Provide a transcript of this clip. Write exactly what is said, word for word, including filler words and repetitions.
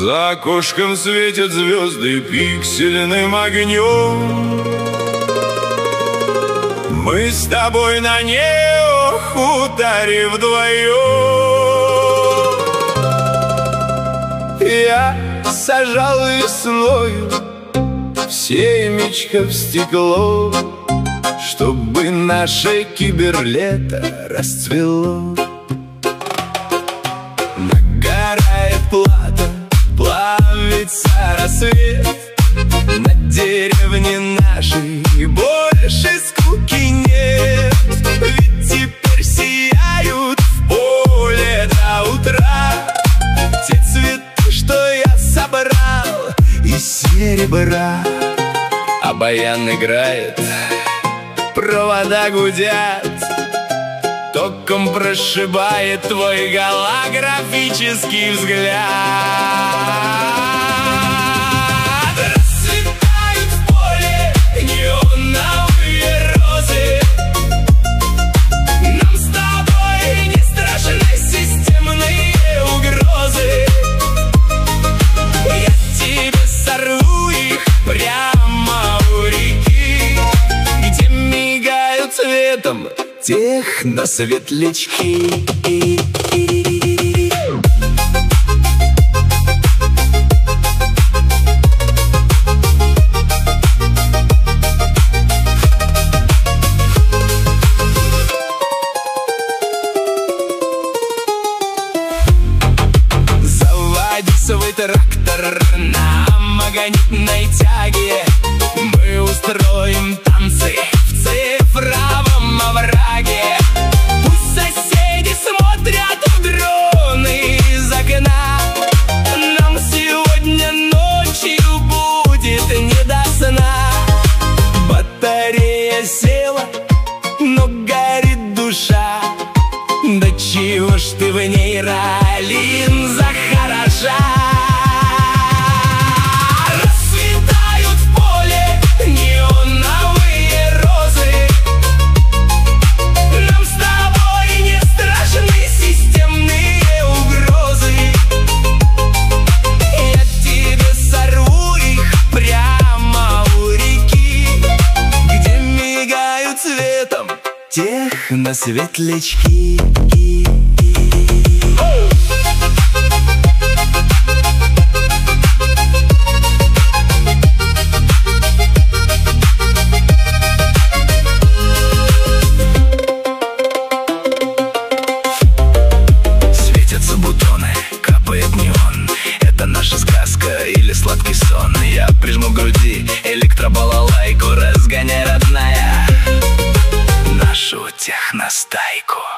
За окошком светят звезды пиксельным огнем. Мы с тобой на неохуторе вдвоем. Я сажал весною семечко в стекло, чтобы наше киберлето расцвело. Нагорает плата, плавится рассвет. На деревне нашей больше скуки нет. Ведь теперь сияют в поле до утра те цветы, что я собрал из серебра. А баян играет, провода гудят, током прошибает твой голографический взгляд. Расцветают в поле неоновые розы. Нам с тобой не страшны системные угрозы. Я тебе сорву их прямо у реки, где мигают цветом техносветлячки. Заводи свой трактор на магнитной тяге. Мы устроим танцы в цифровом овраге. Пусть соседи смотрят в дроны из окна. Нам сегодня ночью будет не до сна. Батарея села, но горит душа. Да чего ж ты в нейролинзах хороша. Техносветлячки. Светятся бутоны, капает неон. Это наша сказка или сладкий сон. Я прижму к груди электробалалайку, разгоняй, родная, нашу техностайку.